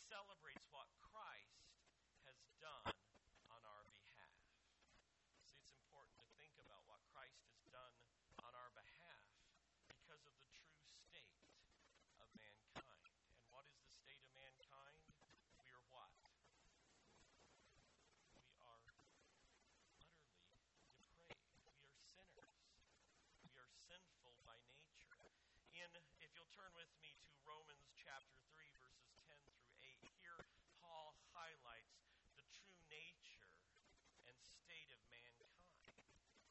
celebrates what Christ has done on our behalf. See, it's important to think about what Christ has done on our behalf because of the true state of mankind. And what is the state of mankind? We are what? We are utterly depraved. We are sinners. We are sinful by nature. If you'll turn with me to Romans chapter 3, verses 10 through 8, here Paul highlights the true nature and state of mankind.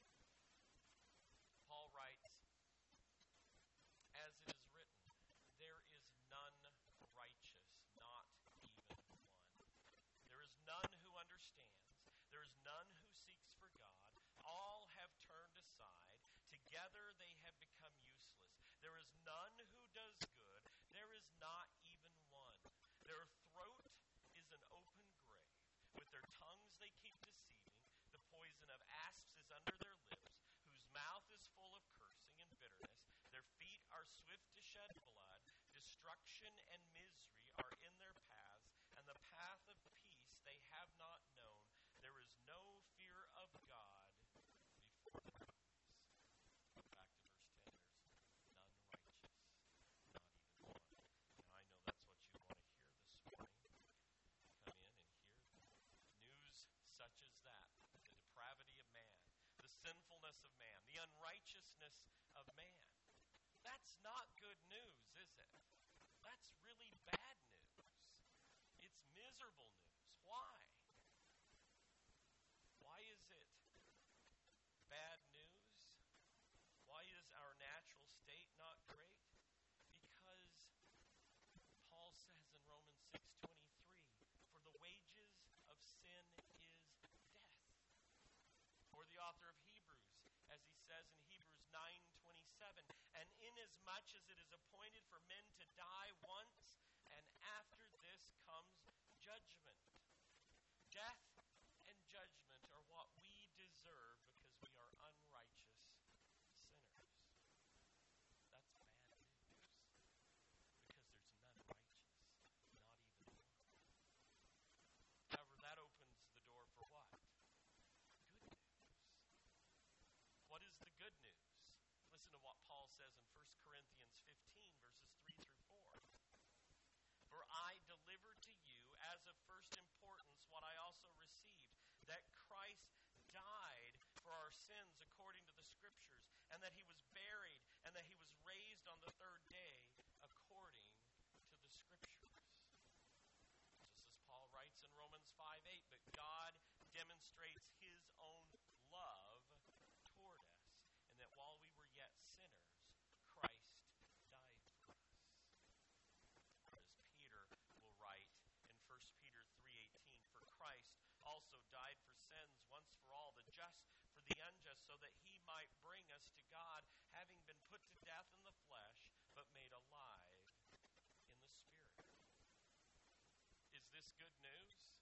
Paul writes, "As it is written, there is none righteous, not even one. There is none who understands. There is none who seeks for God. All have turned aside. Together they have become useless. There is none who does good. There is not even one. Their throat is an open grave. With their tongues they keep deceiving. The poison of asps is under their lips, whose mouth is full of cursing and bitterness. Their feet are swift to shed blood. Destruction and misery are in their paths, and the path of peace they have not known. There is no fear of God before their eyes." Back to verse 10. There's none righteous, not even one. And I know that's what you want to hear this morning. Come in and hear news such as that. The depravity of man, the sinfulness of man, the unrighteousness of man. That's not good news, is it? That's really bad news. It's miserable news. Why? Why is it bad news? Why is our natural state not great? Because Paul says in Romans 6:23, "For the wages of sin is death." Or the author of Hebrews, as he says in Hebrews 9:27, "And inasmuch as it is appointed for men to die once, and after this comes judgment." Death and judgment are what we deserve because we are unrighteous sinners. That's bad news, because there's none righteous, not even one. However, that opens the door for what? Good news. What is the good news? Listen to what Paul says in 1 Corinthians 15, verses 3 through 4. "For I delivered to you as of first importance what I also received, that Christ died for our sins according to the Scriptures, and that he was buried, and that he was raised on the third day according to the Scriptures." Just as Paul writes in Romans 5:8, "But God demonstrates his own love toward us, and that while we were yet sinners, Christ died for us." As Peter will write in 1 Peter 3:18, "For Christ also died for sins once for all, the just for the unjust, so that he might bring us to God, having been put to death in the flesh, but made alive in the Spirit." Is this good news?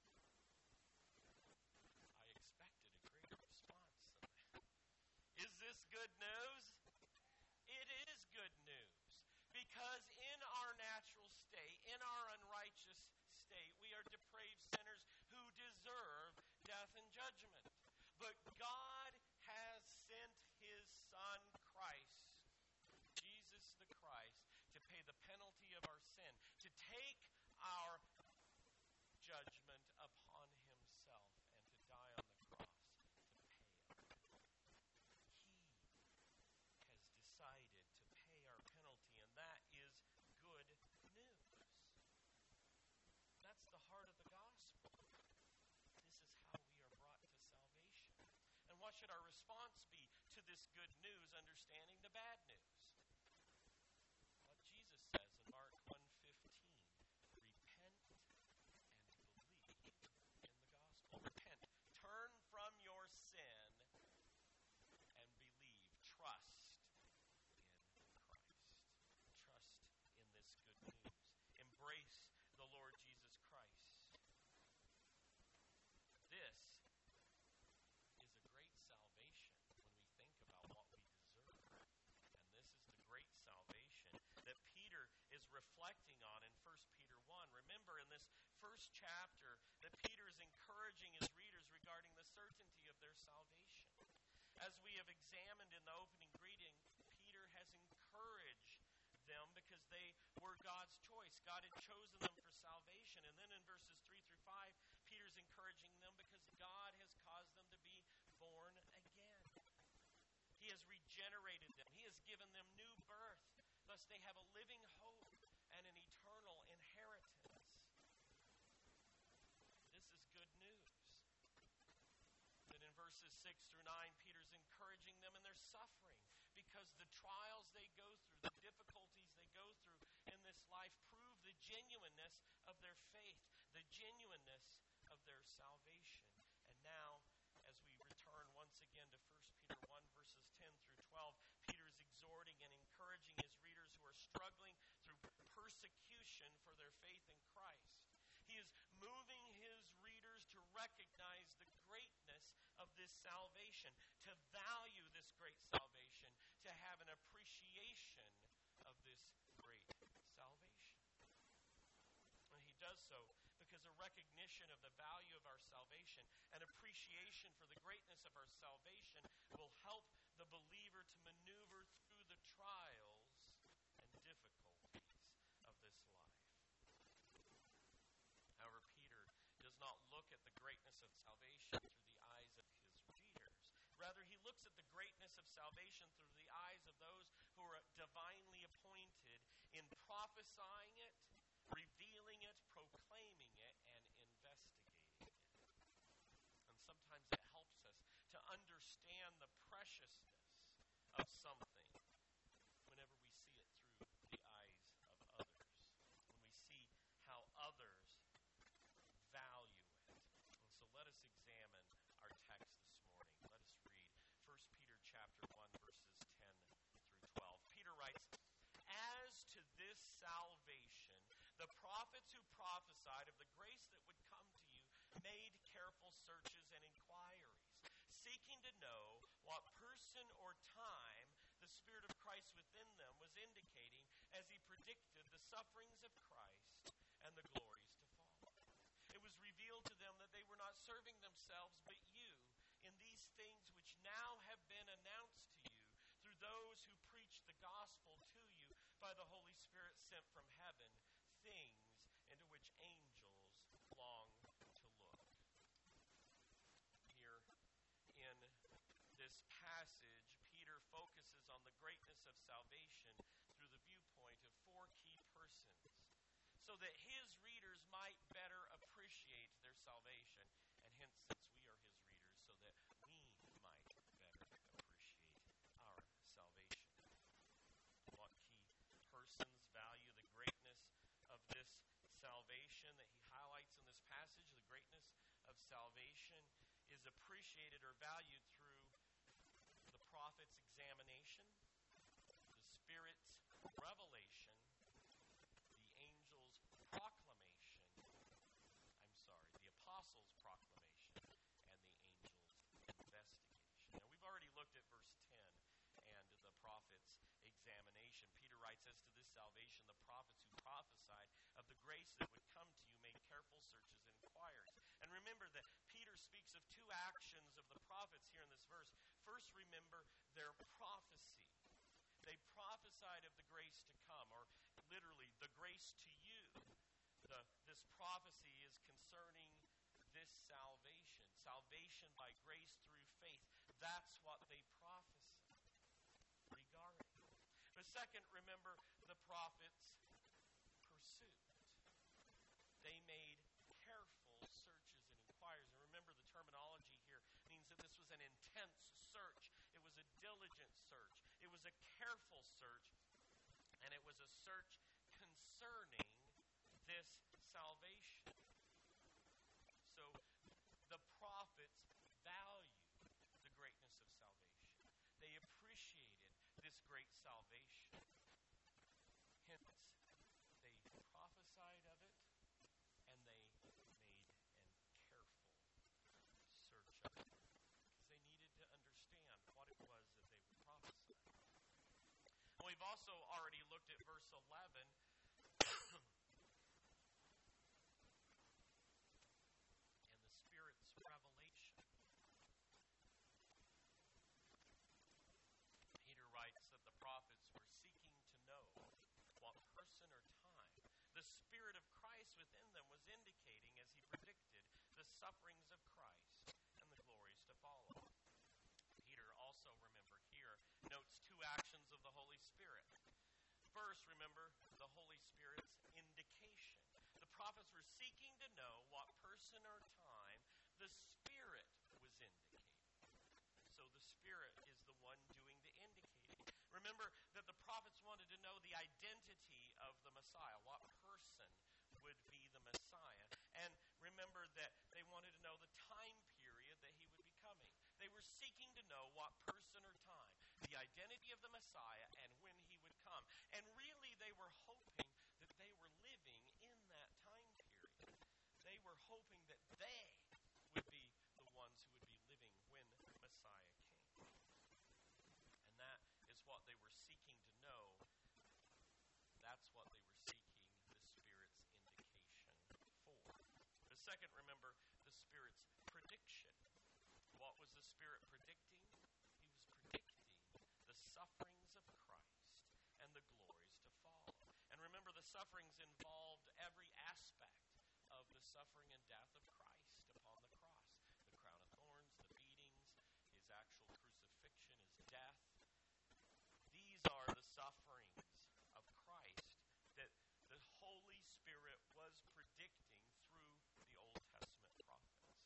I expected a greater response than that. Is this good news? It is good news. Because in our natural state, in our unrighteous state, we are depraved sinners who deserve death and judgment. But God has sent his Son, Christ, Jesus the Christ, to pay the penalty of our sin, to take our judgment upon himself, and to die on the cross to pay it. He has decided to pay our penalty, and that is good news. That's the heart of the gospel. This is how we are brought to salvation. And what should our response be to this good news, understanding the bad news? What Jesus says in Mark 1:15, "Repent and believe in the gospel." Repent. Turn from your sin and believe. Trust in Christ. Trust in this good news. Embrace the Lord Jesus Christ. This is a great salvation when we think about what we deserve. And this first chapter that Peter is encouraging his readers regarding the certainty of their salvation. As we have examined in the opening greeting, Peter has encouraged them because they were God's choice. God had chosen them for salvation. And then in verses 3 through 5, Peter's encouraging them because God has caused them to be born again. He has regenerated them. He has given them new birth. Thus they have a living hope and an eternal inheritance. This is good news. Then in verses 6 through 9, Peter's encouraging them in their suffering because the trials they go through, the difficulties they go through in this life prove the genuineness of their faith, the genuineness of their salvation. And now, as we return once again to 1 Peter 1, verses 10 through 12, Peter is exhorting and encouraging his readers who are struggling through persecution for their faith in Christ. He is moving his readers to recognize the greatness of this salvation, to value this great salvation, to have an appreciation of this great salvation. And he does so because a recognition of the value of our salvation, an appreciation for the greatness of our salvation will help the believer to maneuver through the trials and difficulties of this life. However, Peter does not look at the greatness of salvation through the eyes of his readers. Rather, he looks at the greatness of salvation through the eyes of those who are divinely appointed in prophesying it, revealing it, proclaiming it, and investigating it. And sometimes it helps us to understand the preciousness of something whenever we see it through the eyes of others, when we see how others value it. And so let us examine our text this morning. Let us read 1 Peter chapter 1, verses 10 through 12. Peter writes, "As to this salvation, the prophets who prophesied of the grace that would come to you made careful searches and inquiries, seeking to know what person or time the Spirit of Christ within them was indicating as he predicted the sufferings of Christ and the glories to follow. It was revealed to them that they were not serving themselves but you in these things which now have been announced to you through those who preach the gospel to you by the Holy Spirit sent from heaven, things into which angels long to look." Here in this passage, Peter focuses on the greatness of salvation through the viewpoint of four key persons, so that his readers might better appreciate their salvation, and hence, since we are his readers, so that we might better appreciate our salvation. What key persons value the greatness of this salvation that he highlights in this passage? The greatness of salvation is appreciated or valued through the prophet's examination, the Spirit's revelation, the angel's proclamation, the apostle's proclamation, and the angel's investigation. Now, we've already looked at verse 10 and the prophet's examination. Peter writes, "As to this salvation, the prophets who prophesied of the grace that would come to you made careful searches and inquiries." And remember that Peter speaks of two actions of the prophets here in this verse. First, remember their prophecy. They prophesied of the grace to come, or literally, the grace to you. This prophecy is concerning this salvation. Salvation by grace through faith. That's what they prophesied regarding. But second, remember the prophets' pursuit. They made careful searches and inquiries. And remember, the terminology here means that this was an intense search. It was a diligent search. It was a careful search. And it was a search concerning this salvation. So the prophets valued the greatness of salvation. They appreciated this great salvation. Hence, they prophesied of it, and they made a careful search of it, because they needed to understand what it was that they were prophesying. And we've also already looked at verse 11, the sufferings of Christ and the glories to follow. Peter also, remember here, notes two actions of the Holy Spirit. First, remember the Holy Spirit's indication. The prophets were seeking to know what person or time the Spirit was indicating. So the Spirit is the one doing the indicating. Remember that the prophets wanted to know the identity of the Messiah, what person would be the Messiah. And remember that they wanted to know the time period that he would be coming. They were seeking to know what person or time, the identity of the Messiah, and when he would come. And really they were hoping that they were living in that time period. They were hoping that they would be the ones who would be living when Messiah came. And that is what they were seeking to know. That's what they were seeking the Spirit's indication for. The second, remember, the Spirit's prediction. What was the Spirit predicting? He was predicting the sufferings of Christ and the glories to follow. And remember, the sufferings involved every aspect of the suffering and death of Christ upon the cross. The crown of thorns, the beatings, his actual crucifixion, his death. These are the sufferings of Christ that the Holy Spirit was predicting through the Old Testament prophets.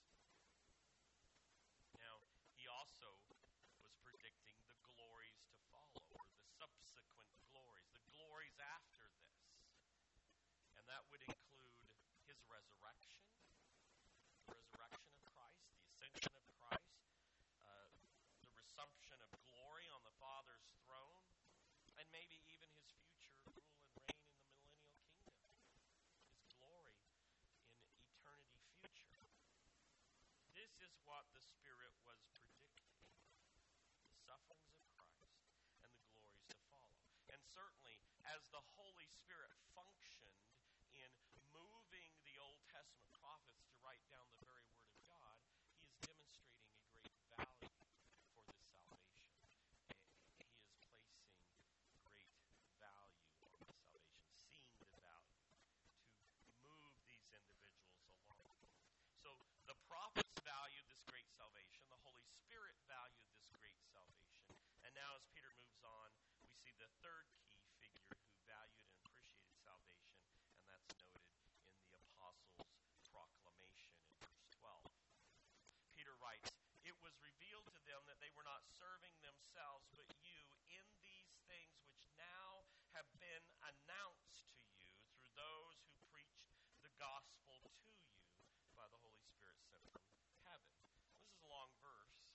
Now, he also was predicting the glories to follow, or the subsequent glories, the glories after this. And that would include his resurrection, the resurrection of Christ, the ascension of Christ, the resumption of glory on the Father's throne, and maybe even his future rule and reign in the millennial kingdom, his glory in eternity future. This is what the Spirit was predicting, the sufferings of Christ and the glories to follow. And certainly, as the Holy Spirit functioned in moving the Old Testament prophets to write down the very Word of God, he is demonstrating a great value for this salvation. He is placing great value on this salvation, seeing the value to move these individuals along. So the prophets valued this great salvation. The Holy Spirit valued this great salvation. And now as Peter moves on, we see the third key figure who valued and appreciated salvation, and that's noted in the apostles' proclamation in verse 12. Peter writes, "It was revealed to them that they were not serving themselves, but you in these things which now have been announced to you through those who preached the gospel to you by the Holy Spirit sent from heaven." This is a long verse,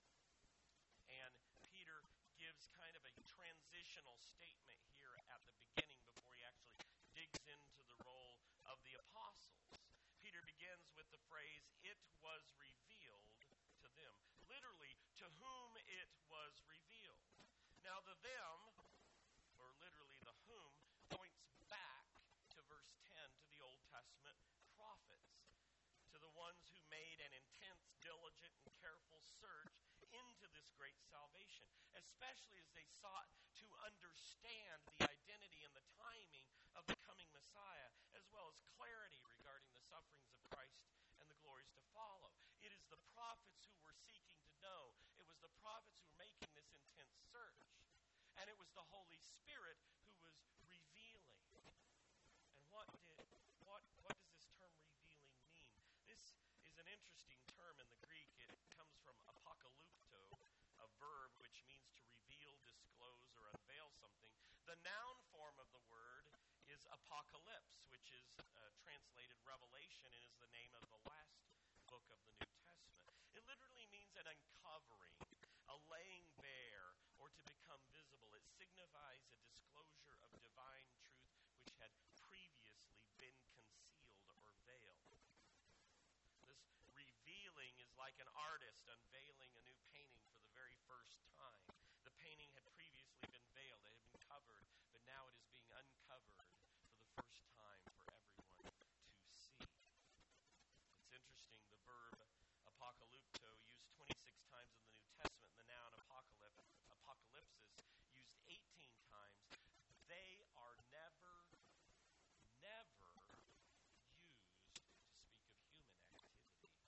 and Peter gives kind of a transitional statement here at the beginning before he actually digs into the role of the apostles. Peter begins with the phrase, "It was revealed to them." Literally, to whom it was revealed. Now the them, or literally the whom, points back to verse 10, to the Old Testament prophets, to the ones who made an intense, diligent, and careful search into this great salvation, especially as they sought to understand the identity and the timing of the coming Messiah, as well as clarity regarding the sufferings of Christ and the glories to follow. It is the prophets who were seeking to know. It was the prophets who were making this intense search. And it was the Holy Spirit who was revealing. And what does this term revealing mean? This is an interesting term in the Greek. It comes from apokalypto, a verb which means to reveal, disclose, or unveil something. The noun form of the word is apocalypse, which is translated revelation and is the name of the last book of the New Testament. It literally means an uncovering, a laying bare, or to become visible. It signifies a disclosure of divine truth which had previously been concealed or veiled. This revealing is like an artist unveiling a new painting for the very first time. The painting had previously been veiled, it had been covered, but now it is being uncovered for the first time for everyone to see. It's interesting, the verb apokalypto used 26 times in the New Testament, and the noun apocalypsis used 18 times. They are never used to speak of human activity.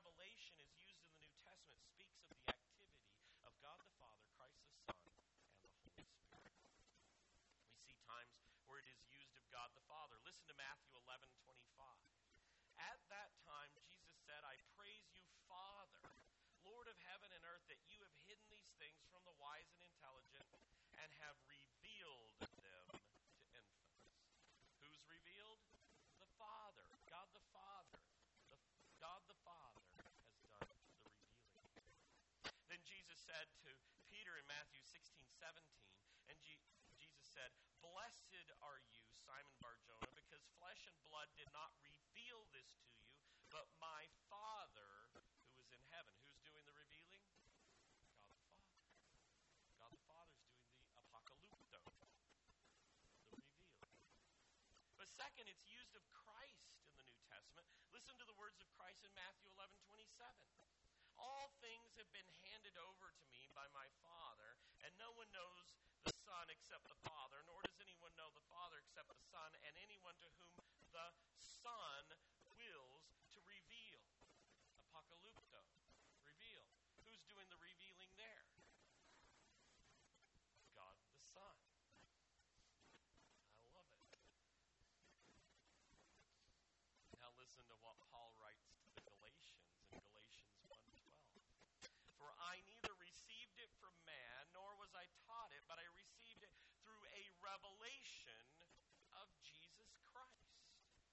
revelation is used in the New Testament speaks of the activity of God the Father, Christ the Son, and the Holy Spirit. We see times where it is used of God the Father. Listen to Matthew 11:25. At that time, Jesus said, I praise you, Father, Lord of heaven and earth, that you have hidden these things from the wise and intelligent and have revealed them to infants. Who's revealed? The Father. God the Father. God the Father has done the revealing. Then Jesus said to Peter in Matthew 16:17, and Jesus said, Blessed are you, Simon Bar-Jonah, because flesh and blood did not reveal this to you, but my Father who is in heaven. Who's doing the revealing? God the Father. God the Father is doing the apocalypto, the revealing. But second, it's used of Christ in the New Testament. Listen to the words of Christ in Matthew 11:27. All things have been handed over to me by my Father, and no one knows the Son except the Father, nor does anyone know the Father except the Son, and anyone to whom the Son wills to reveal. Apocalypto, reveal. Who's doing the revealing there? God the Son. I love it. Now listen to what Paul writes to the Galatians in Galatians 1:12. For I neither received it from man, nor was I taught it, but I received it through a revelation of Jesus Christ.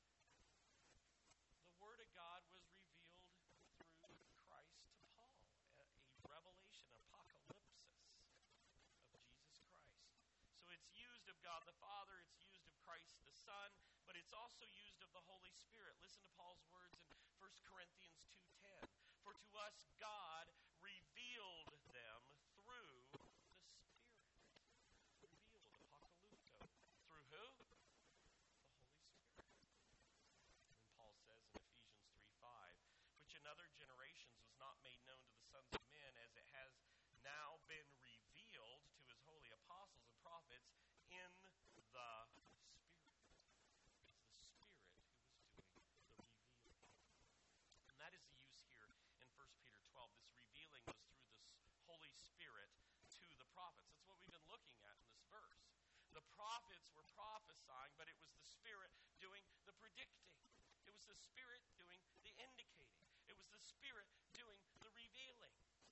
The Word of God was revealed through Christ to Paul. A revelation, apocalypsis of Jesus Christ. So it's used of God the Father, it's used of Christ the Son, but it's also used of the Holy Spirit. Listen to Paul's words in 1 Corinthians 2:10. For to us God revealed them through the Spirit. Revealed, apocalypto. Through who? The Holy Spirit. And Paul says in Ephesians 3:5, which in other generations was not made known to the sons of men, as it has now been revealed to his holy apostles and prophets in the Spirit. It's the Spirit who was doing the revealing. And that is the use here in 1 Peter 12. This revealing was through the Holy Spirit to the prophets. That's what we've been looking at in this verse. The prophets were prophesying, but it was the Spirit doing the predicting. It was the Spirit doing the indicating. It was the Spirit doing the revealing.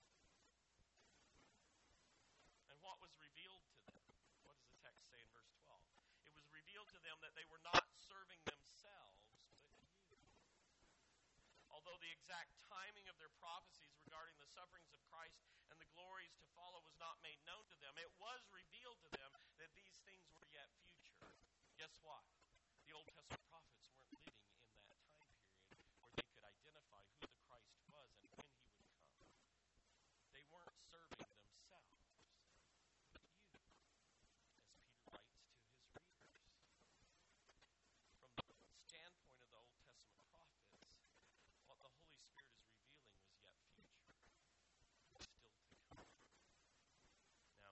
And what was revealed to them? What does the text say in verse 12? It was revealed to them that they were not serving themselves, but you. Although the exact timing of their prophecies regarding the sufferings of Christ and the glories to follow was not made known to them, it was revealed to them that these things were yet future. Guess what? The Old Testament prophets weren't living in that time period where they could identify who the Christ was and when he would come. They weren't serving themselves, but you, as Peter writes to his readers. From the standpoint of the Old Testament prophets, what the Holy Spirit is revealing was yet future, still to come. Now,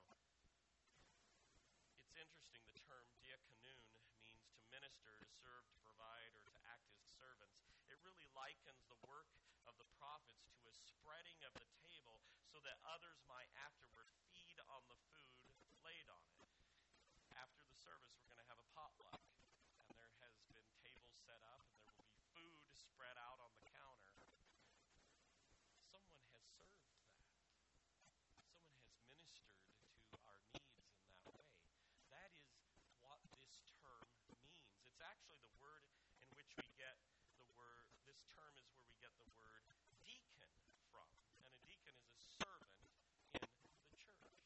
it's interesting, the term diakonoon means to minister, to serve, to provide, or to act as servants. It really likens the work of the prophets to a spreading of the table so that others might afterward feed on the food laid on it. After the service, we're going to have a potluck, and there has been tables set up, and there will be food spread out on the counter. Someone has served that. Someone has ministered to our needs in that way. That is what this term means. It's actually the word in which we get the word, this term is where we get the word deacon from. And a deacon is a servant in the church.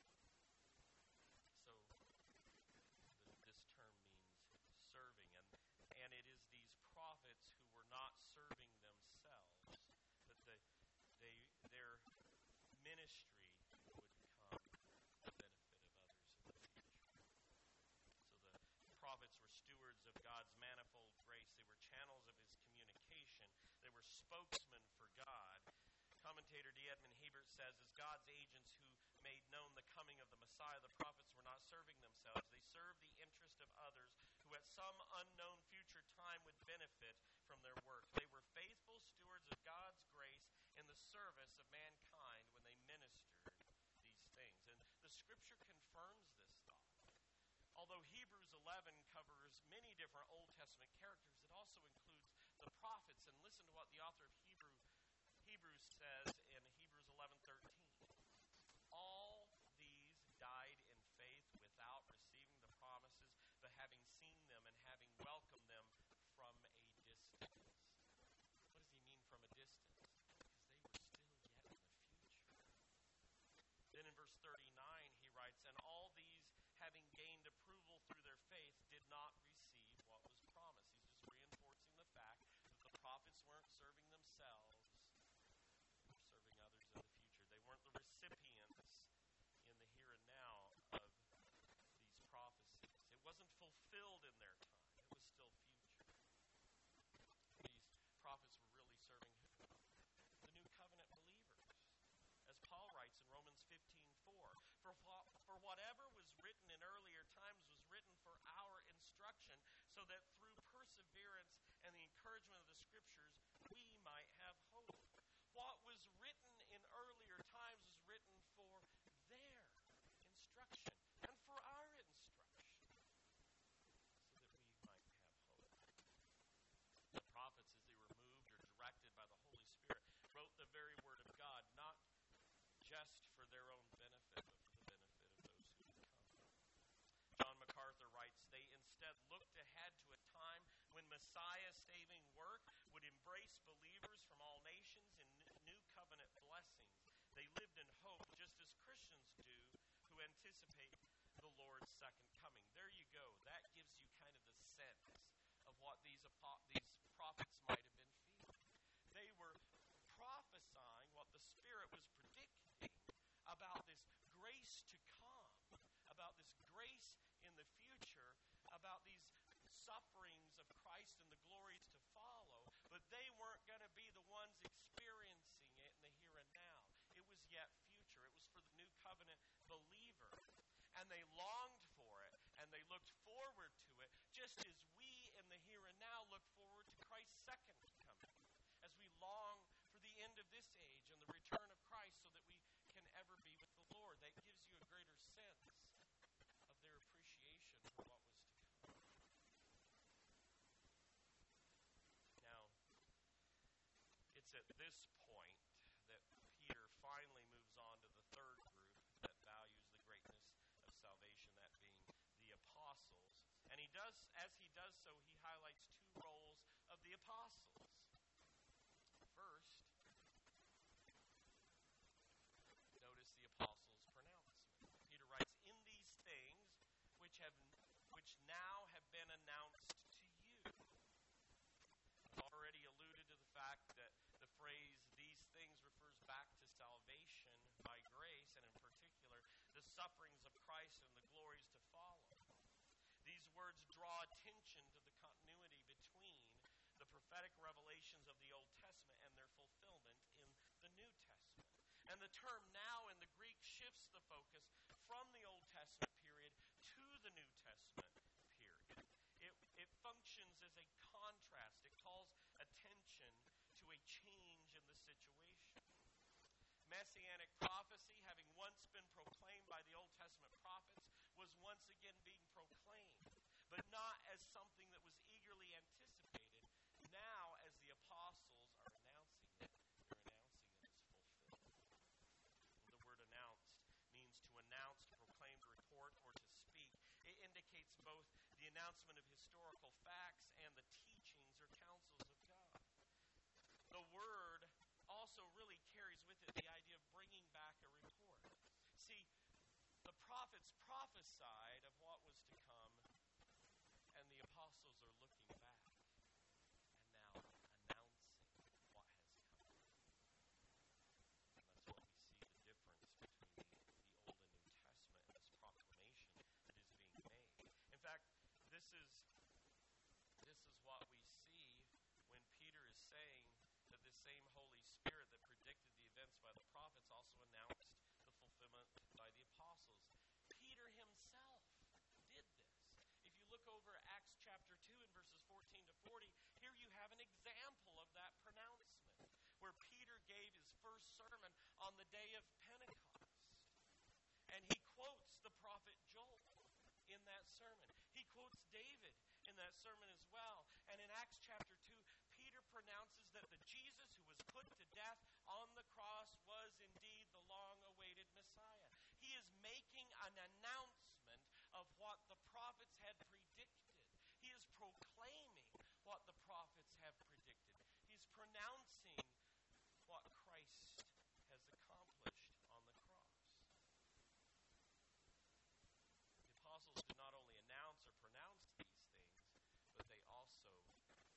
So this term means serving. And it is these prophets who were not serving themselves, but their ministry would come to the benefit of others in the future. So the prophets were stewards of God's manifold grace. They were channels of his communication. They were spokesmen for God. Commentator D. Edmund Hebert says, as God's agents who made known the coming of the Messiah, the prophets were not serving themselves. They served the interest of others who at some unknown future time would benefit from their work. They were faithful stewards of God's grace service of mankind when they ministered these things. And the Scripture confirms this thought. Although Hebrews 11 covers many different Old Testament characters, it also includes the prophets. And listen to what the author of Hebrews says in Hebrews 11:13. All these died in faith without receiving the promises, but having seen them and having welcomed them from a distance. What does he mean from a distance? Because they were still yet in the future. Then in verse 39 he writes, and all these, having gained approval through their faith, did not receive what was promised. He's just reinforcing the fact that the prophets weren't serving themselves, they were serving others in the future. They weren't the recipients in the here and now of these prophecies. It wasn't fulfilled in their time. It was still future. These prophets were really serving who? The new covenant believers. As Paul writes in Romans 15:4, for whatever was written in earlier times was written for our instruction, so that through perseverance and the encouragement of the Scriptures we might have hope. What was written in earlier times was written for their instruction and for our instruction, so that we might have hope. The prophets, as they were moved or directed by the Holy Spirit, wrote the very Word of God, not just for their own benefit, but for the benefit of those who would come. John MacArthur writes, they instead looked ahead to a time when Messiah's saving work would embrace believers from all nations in new covenant blessings. They lived in hope, just as Christians do who anticipate the Lord's second coming. There you go. That gives you kind of the sense of what these prophets might have been feeling. They were prophesying what the Spirit was predicting about this grace to come, about this grace in the future, about these sufferings of Christ and the glories to follow, but they weren't going to be the ones experiencing it in the here and now. It was yet future. It was for the new covenant believer. And they longed for it, and they looked forward to it, just as we in the here and now look forward to Christ's second coming, as we long for the end of this age and the return of Christ so that we can ever be with the Lord. That gives you a greater sense of their appreciation for what was to come. Now, it's at this point that Peter finally moves on to the third group that values the greatness of salvation, that being the apostles. And as he does so, he highlights two roles of the apostles. First, notice the apostles' pronouncement. Peter writes, in these things which now have been announced to you. I've already alluded to the fact that the phrase these things refers back to salvation by grace, and in particular the sufferings of Christ and the glories to follow. These words draw attention to the continuity between the prophetic revelations of the Old Testament and their fulfillment in the New Testament. And the term now in the Greek shifts the focus from the Old Testament period to the New Testament period. It functions as a contrast. It calls attention to a change in the situation. Messianic prophecy, having once been proclaimed by the Old Testament prophets, was once again being proclaimed, but not as something that was eagerly anticipated. Now, as the apostles are announcing it, they're announcing it as fulfilled. The word announced means to announce, to proclaim, to report, or to speak. It indicates both the announcement of historical facts and the teachings or counsels of God. The word also really carries with it the idea of bringing back a report. See, the prophets prophesied of what was to come, and the apostles are looking back and now announcing what has come. And that's what we see the difference between the Old and New Testament and this proclamation that is being made. In fact, this is what we see when Peter is saying that the same Holy Spirit that predicted the events by the prophets also announced the fulfillment by the apostles. Peter himself did this. If you look over at Acts chapter 2 and verses 14 to day of Pentecost. And he quotes the prophet Joel in that sermon. He quotes David in that sermon as well. And in Acts chapter 2, Peter pronounces that the Jesus who was put to death on the cross was indeed the long-awaited Messiah. He is making an announcement of what the prophets had predicted. He is proclaiming what the prophets have predicted. He's pronouncing what Christ has accomplished on the cross. The apostles did not only announce or pronounce these things, but the apostles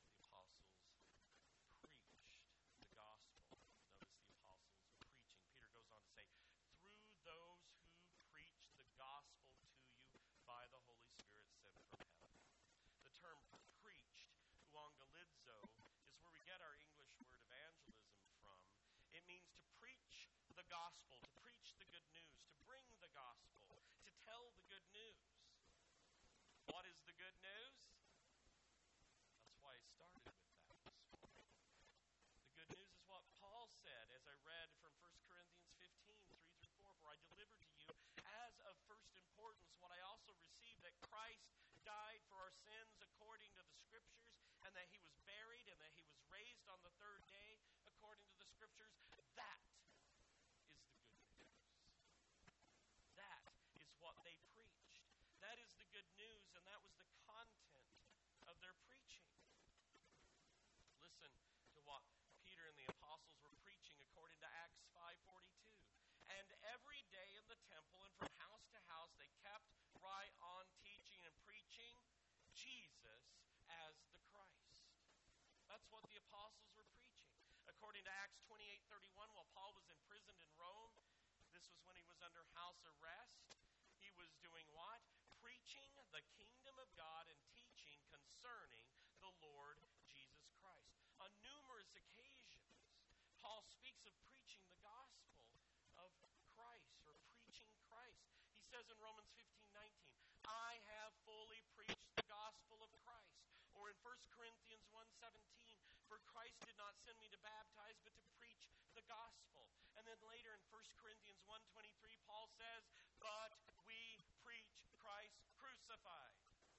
preached the gospel. Notice the apostles preaching. Peter goes on to say, through those who preach the gospel to you by the Holy Spirit sent from heaven. The term preached, euangelizo, is where we get our English word evangelism from. It means to preach the gospel, to preach the good news, to bring the gospel, to tell the good news. What is the good news? That's why I started with that this morning. The good news is what Paul said, as I read from 1 Corinthians 15, 3-4, for I delivered to you as of first importance what I also received, that Christ died for our sins according to the Scriptures, and that he was buried, and that he was raised on the third day according to the Scriptures. That is the good news. That is what they preached. That is the good news, and that was the content of their preaching. Listen to what Peter and the apostles were preaching according to Acts 5:42. And every day in the temple and from house to house they kept right on teaching and preaching Jesus as the Christ. That's what the apostles were preaching. According to Acts 28:31, while Paul was imprisoned in Rome, this was when he was under house arrest, he was doing what? Preaching the kingdom of God and teaching concerning the Lord Jesus Christ. On numerous occasions, Paul speaks of preaching the gospel of Christ, or preaching Christ. He says in Romans 15:19, I have fully preached the gospel of Christ. Or in 1 Corinthians 1:17, for Christ did not send me to baptize, but to preach the gospel. And then later in 1 Corinthians 1:23, Paul says, but we preach Christ crucified.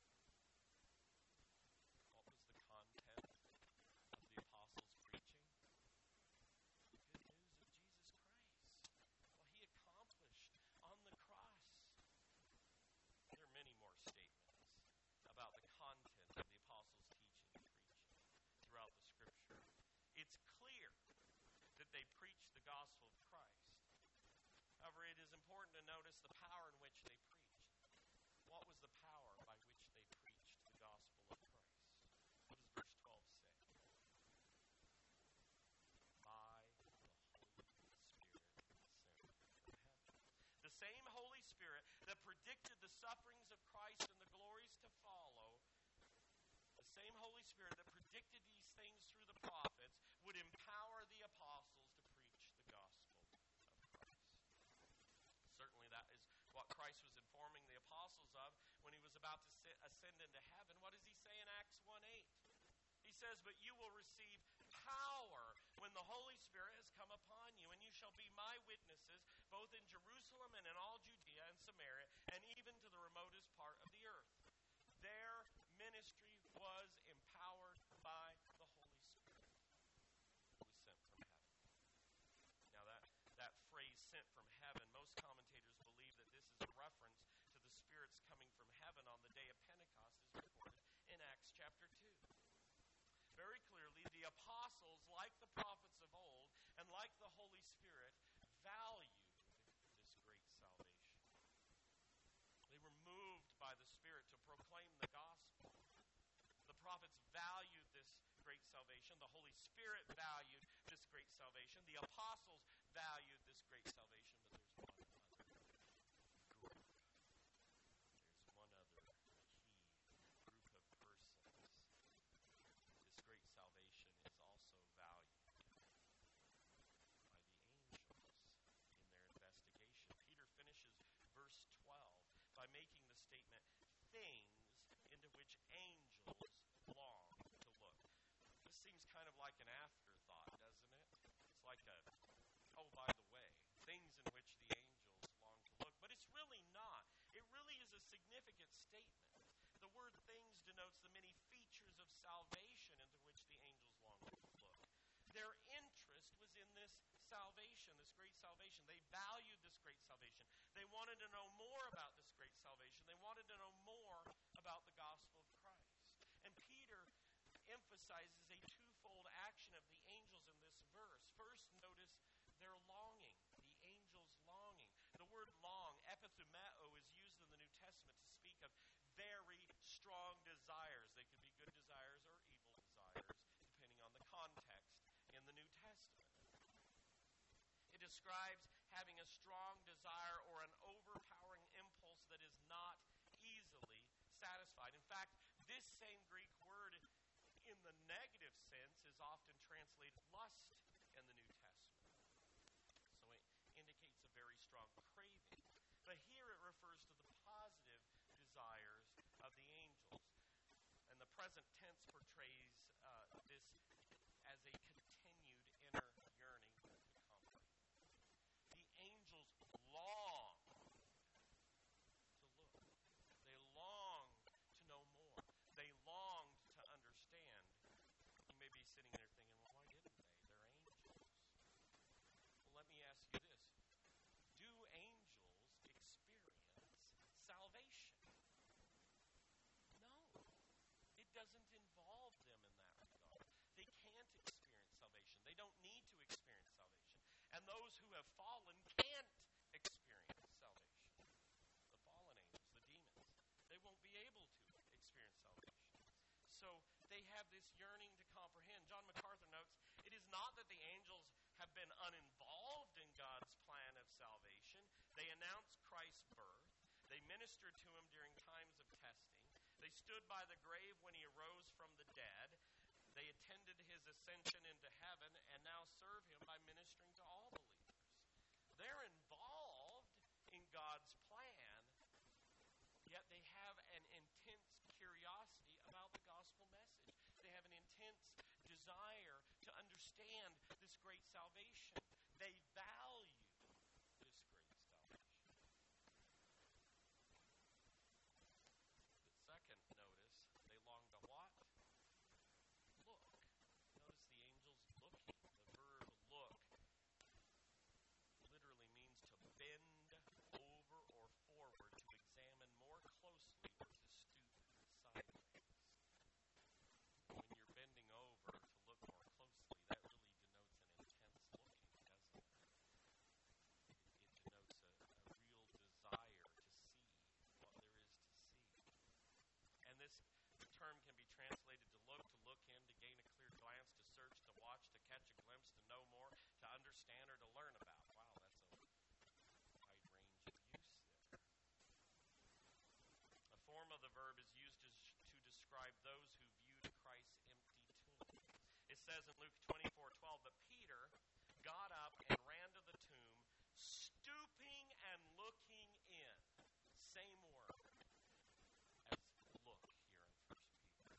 What was the content of the apostles' preaching? The good news of Jesus Christ. What he accomplished on the cross. There are many more statements about the content of the apostles' teaching and preaching throughout the Scripture. It's clear that they preached the gospel of Christ. However, it is important to notice the power in which they preached. What was the power by which they preached the gospel of Christ? What does verse 12 say? By the Holy Spirit sent from heaven. The same Holy Spirit that predicted the sufferings of Christ and the glories to follow, the same Holy Spirit that predicted these things through the prophets, would empower the apostles to preach the gospel of Christ. Certainly that is what Christ was informing the apostles of when he was about to ascend into heaven. What does he say in Acts 1:8? He says, but you will receive power when the Holy Spirit has come upon you, and you shall be my witnesses both in Jerusalem and in all Judea and Samaria, and even to the remotest part of the earth. Their ministry was empowered by the Holy Spirit who was sent from heaven. Now that phrase, sent from heaven, most commentators believe that this is a reference to the Spirit's coming from heaven on the day of Pentecost, as recorded in Acts chapter 2. Very clearly, the apostles, like the prophets of old, and like the Holy Spirit, valued this great salvation. They were moved by the Spirit to proclaim the gospel. The prophets valued this great salvation. The Holy Spirit valued this great salvation. The apostles valued this great salvation. But there's one other group. There's one other key group of persons. This great salvation is also valued by the angels in their investigation. Peter finishes verse 12 by making the statement, things into which angels long to look. This seems kind of like an afterthought, doesn't it? It's like oh, by the way, things statement. The word things denotes the many features of salvation into which the angels long to look. Their interest was in this salvation, this great salvation. They valued this great salvation. They wanted to know more about this great salvation. They wanted to know more about the gospel of Christ. And Peter emphasizes a twofold action of the angels in this verse. First, notice their longing, the angels' longing. The word long, epithumeo, is used in the New Testament to speak of very strong desires. They could be good desires or evil desires, depending on the context in the New Testament. It describes having a strong desire or an overpowering impulse that is not easily satisfied. In fact, this same Greek word in the negative sense is often translated lust in the New Testament. So it indicates a very strong craving. But here it refers to the positive desires of the angels. And the present tense portrays this as a continued inner yearning to comprehend. The angels long to look. They long to know more. They longed to understand. You may be sitting there thinking, well, why didn't they? They're angels. Well, let me ask you this. Do angels experience salvation? No. It doesn't involve them in that regard. They can't experience salvation. They don't need to experience salvation. And those who have fallen can't experience salvation. The fallen angels, the demons, they won't be able to experience salvation. So they have this yearning to comprehend. John MacArthur notes, it is not that the angels have been uninvolved in God's plan of salvation. They announced Christ's birth. They ministered to him during times of testing. They stood by the grave when he arose from the dead. They attended his ascension into heaven and now serve him by ministering to all believers. They're involved in God's plan, yet they have an intense curiosity about the gospel message. They have an intense desire to understand this great salvation. They value this great salvation. The second, notice, they long to what? Look. Notice the angels looking. The verb look literally means to bend over or forward, to examine more closely, or to stoop sideways. When you're bending over to look more closely, that really denotes an intense looking, doesn't it? It denotes a real desire to see what there is to see. And this term can be translated to look in, to gain a clear glance, to search, to watch, to catch a glimpse, to know more, to understand, or to learn about. Wow, that's a wide range of use there. A form of the verb is used to describe those who viewed Christ's empty tomb. It says in Luke 24:12, but Peter got up and ran to the tomb, stooping and looking in. Same word as look here in 1 Peter.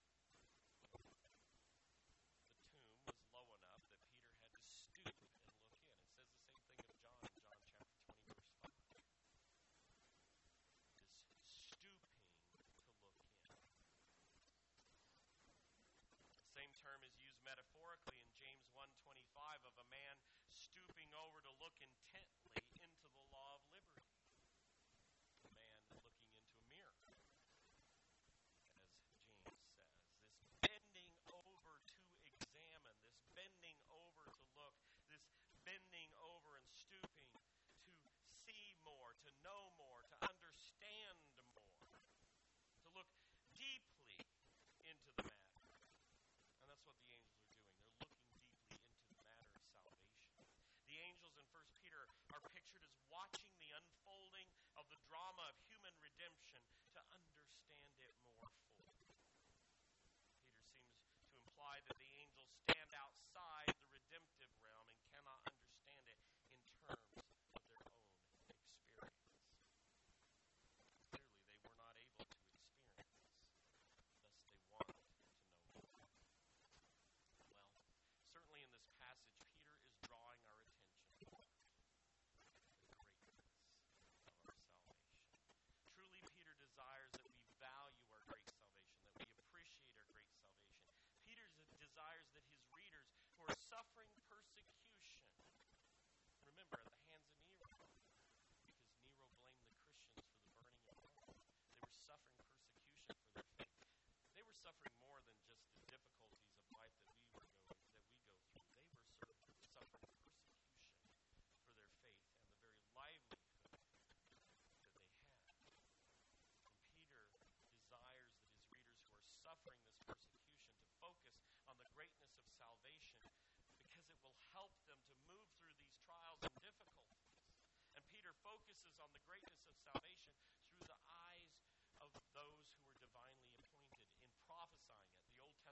The tomb was low enough that Peter had to stoop and look in. It says the same thing of John in John chapter 20, verse 5. This stooping to look in. The same term is used metaphorically in James 1:25 of a man stooping over to look intently into the law of liberty. A man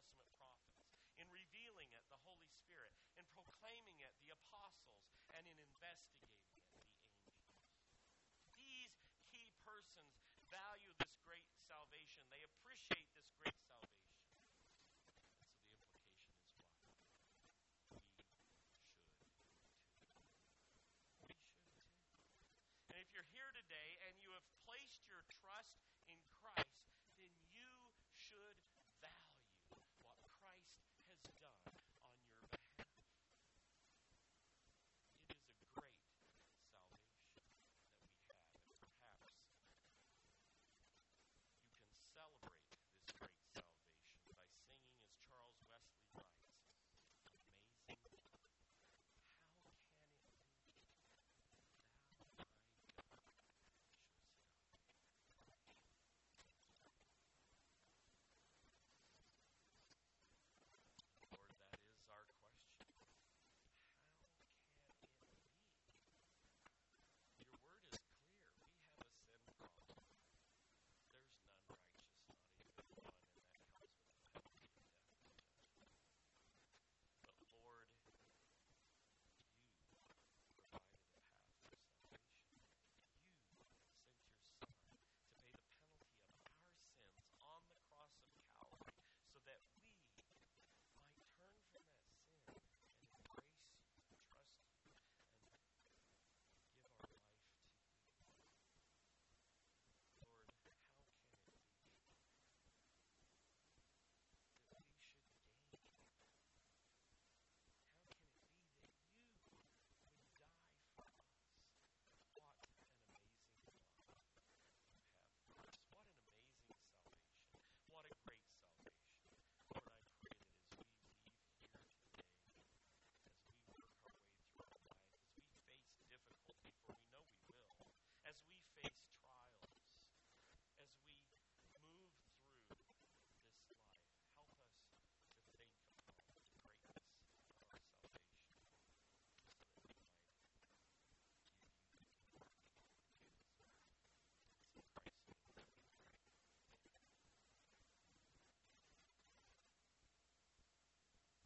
Testament prophets. In revealing it, the Holy Spirit. In proclaiming it, the apostles. And in investigating it, the angels. These key persons value this great salvation. They appreciate this great salvation. So the implication is what? We should too. We should too. And if you're here today and you have placed your trust in Christ, then you should